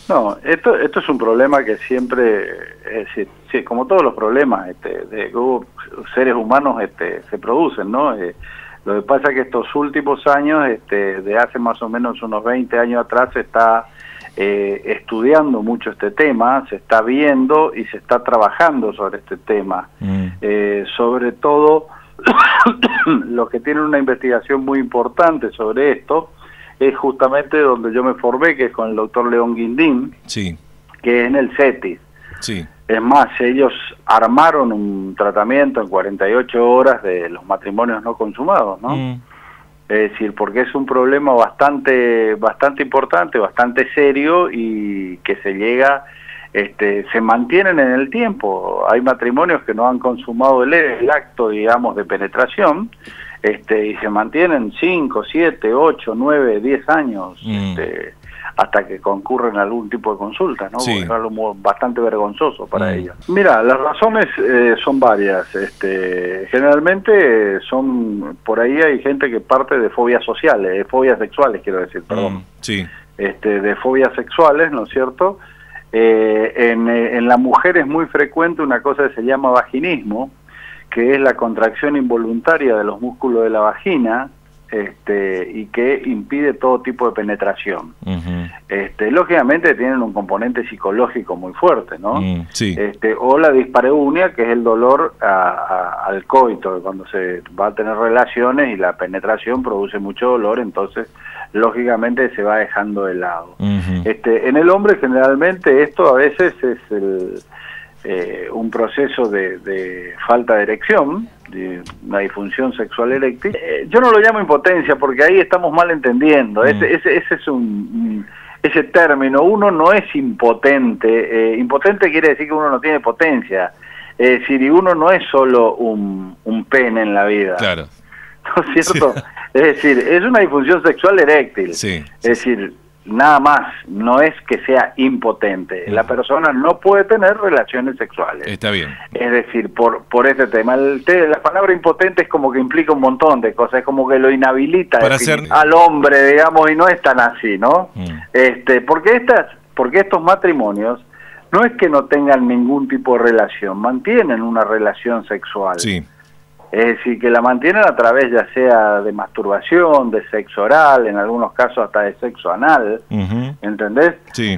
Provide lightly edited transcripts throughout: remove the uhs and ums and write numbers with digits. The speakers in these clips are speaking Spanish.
No, esto es un problema que siempre, sí, como todos los problemas de que hubo seres humanos se producen, ¿no? Lo que pasa es que estos últimos años, de hace más o menos unos 20 años atrás, se está estudiando mucho este tema, se está viendo y se está trabajando sobre este tema. Sobre todo, los que tienen una investigación muy importante sobre esto, es justamente donde yo me formé, que es con el doctor León Guindín, sí, que es en el CETIS. sí. Es más, ellos armaron un tratamiento en 48 horas de los matrimonios no consumados, ¿no? Es decir, porque es un problema bastante importante, bastante serio y que se llega, se mantienen en el tiempo. Hay matrimonios que no han consumado el acto, digamos, de penetración, y se mantienen 5, 7, 8, 9, 10 años, hasta que concurren a algún tipo de consulta, ¿no? Sí. Es algo bastante vergonzoso para ellos. Mira, las razones son varias. Generalmente son, por ahí hay gente que parte de fobias sociales, de fobias sexuales, quiero decir, perdón. Sí. De fobias sexuales, ¿no es cierto? En la mujer es muy frecuente una cosa que se llama vaginismo, que es la contracción involuntaria de los músculos de la vagina, y que impide todo tipo de penetración. Lógicamente tienen un componente psicológico muy fuerte, ¿no? Sí. O la dispareunia, que es el dolor al coito, cuando se va a tener relaciones y la penetración produce mucho dolor, entonces lógicamente se va dejando de lado. En el hombre generalmente esto a veces es un proceso de falta de erección, de una disfunción sexual eréctil. Yo no lo llamo impotencia porque ahí estamos mal entendiendo. Ese es ese término. Uno no es impotente. Impotente quiere decir que uno no tiene potencia. Es decir, y uno no es solo un pene en la vida. Claro. ¿No es cierto? Sí. Es decir, es una disfunción sexual eréctil. Sí. Es decir, nada más, no es que sea impotente. La persona no puede tener relaciones sexuales. Está bien. Es decir, por ese tema. La palabra impotente es como que implica un montón de cosas, es como que lo inhabilita para hacer al hombre, digamos, y no es tan así, ¿no? Porque estos matrimonios no es que no tengan ningún tipo de relación, mantienen una relación sexual. Sí. Es decir, que la mantienen a través ya sea de masturbación, de sexo oral, en algunos casos hasta de sexo anal, ¿entendés? Sí.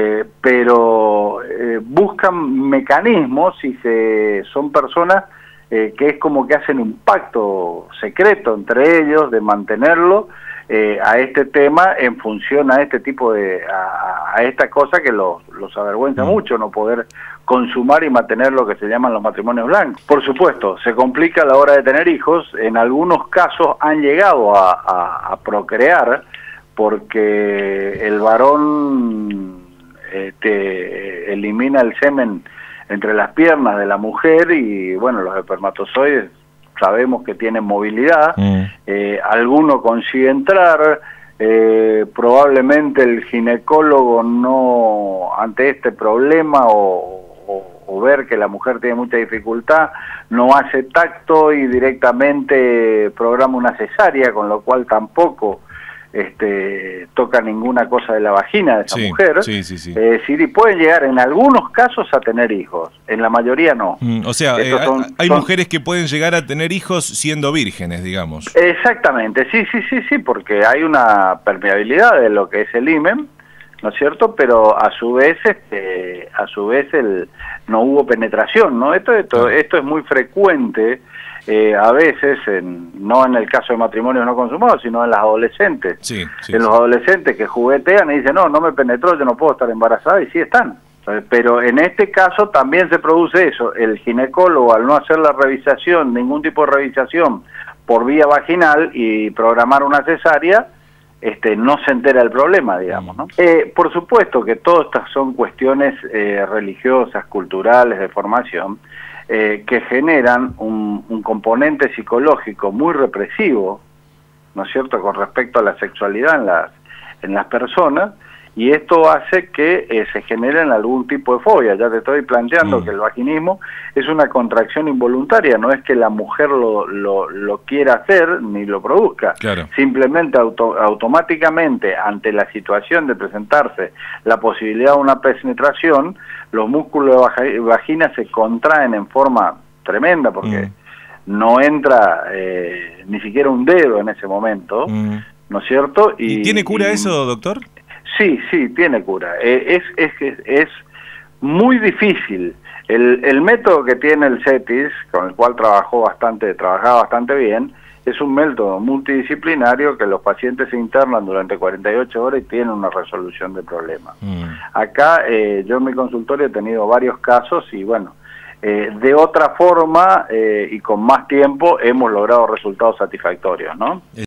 Pero buscan mecanismos y son personas que es como que hacen un pacto secreto entre ellos de mantenerlo a este tema en función a este tipo a esta cosa que los avergüenza mucho, no poder consumar y mantener lo que se llaman los matrimonios blancos. Por supuesto, se complica a la hora de tener hijos. En algunos casos han llegado a procrear porque el varón elimina el semen entre las piernas de la mujer y, bueno, los espermatozoides sabemos que tienen movilidad. Alguno consigue entrar. Probablemente el ginecólogo no, ante este problema o ver que la mujer tiene mucha dificultad, no hace tacto y directamente programa una cesárea, con lo cual tampoco toca ninguna cosa de la vagina de esa mujer. Sí. Y pueden llegar en algunos casos a tener hijos, en la mayoría no. O sea, hay mujeres que pueden llegar a tener hijos siendo vírgenes, digamos. Exactamente, sí, porque hay una permeabilidad de lo que es el himen, ¿no es cierto? Pero a su vez no hubo penetración, ¿no? Esto es muy frecuente, a veces, no en el caso de matrimonios no consumados, sino en las adolescentes. Los adolescentes que juguetean y dicen, no me penetró, yo no puedo estar embarazada, y sí están. Pero en este caso también se produce eso. El ginecólogo, al no hacer la revisación, ningún tipo de revisación por vía vaginal y programar una cesárea, no se entera del problema, digamos, ¿no? Por supuesto que todas estas son cuestiones religiosas, culturales, de formación, que generan un componente psicológico muy represivo, ¿no es cierto?, con respecto a la sexualidad en las personas, y esto hace que se generen algún tipo de fobia. Ya te estoy planteando que el vaginismo es una contracción involuntaria, no es que la mujer lo quiera hacer ni lo produzca, simplemente automáticamente ante la situación de presentarse la posibilidad de una penetración, los músculos de vagina se contraen en forma tremenda porque no entra ni siquiera un dedo en ese momento, ¿no es cierto? ¿Y tiene cura eso, doctor? Sí, tiene cura. Es muy difícil. El método que tiene el CETIS, con el cual trabajaba bastante bien, es un método multidisciplinario que los pacientes se internan durante 48 horas y tienen una resolución del problema. Acá yo en mi consultorio he tenido varios casos y bueno, de otra forma y con más tiempo hemos logrado resultados satisfactorios, ¿no?